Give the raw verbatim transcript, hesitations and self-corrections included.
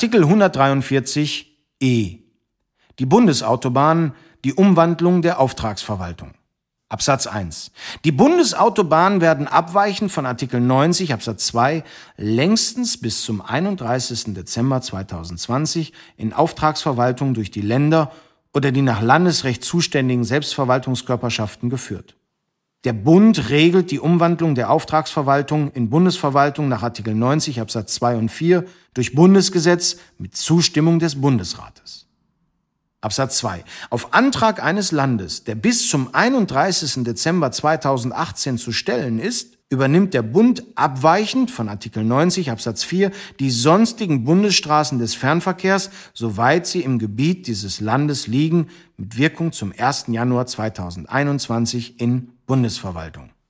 Artikel hundertdreiundvierzig e. Die Bundesautobahn, die Umwandlung der Auftragsverwaltung. Absatz eins. Die Bundesautobahnen werden abweichend von Artikel neunzig Absatz zwei längstens bis zum einunddreißigsten Dezember zweitausendzwanzig in Auftragsverwaltung durch die Länder oder die nach Landesrecht zuständigen Selbstverwaltungskörperschaften geführt. Der Bund regelt die Umwandlung der Auftragsverwaltung in Bundesverwaltung nach Artikel neunzig Absatz zwei und vier durch Bundesgesetz mit Zustimmung des Bundesrates. Absatz zwei. Auf Antrag eines Landes, der bis zum einunddreißigsten Dezember zweitausendachtzehn zu stellen ist, übernimmt der Bund abweichend von Artikel neunzig Absatz vier die sonstigen Bundesstraßen des Fernverkehrs, soweit sie im Gebiet dieses Landes liegen, mit Wirkung zum ersten Januar zweitausendeinundzwanzig in Bundesverwaltung.